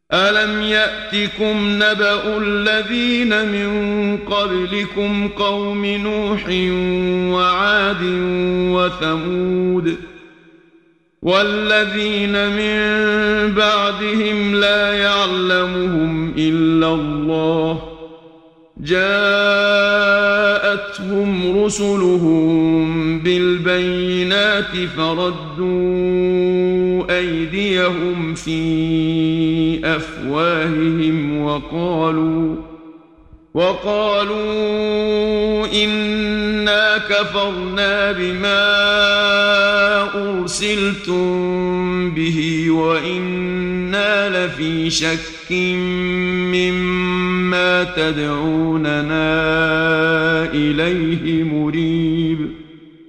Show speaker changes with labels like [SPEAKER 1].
[SPEAKER 1] ألم يأتكم نبأ الذين من قبلكم قوم نوح وعاد وثمود والذين من بعدهم لا يعلمهم إلا الله جاءتهم رسلهم بالبينات فردوا أيديهم في أفواههم وقالوا إنا كفرنا بما أرسلتم به وإنا لفي شك مما تدعوننا إليه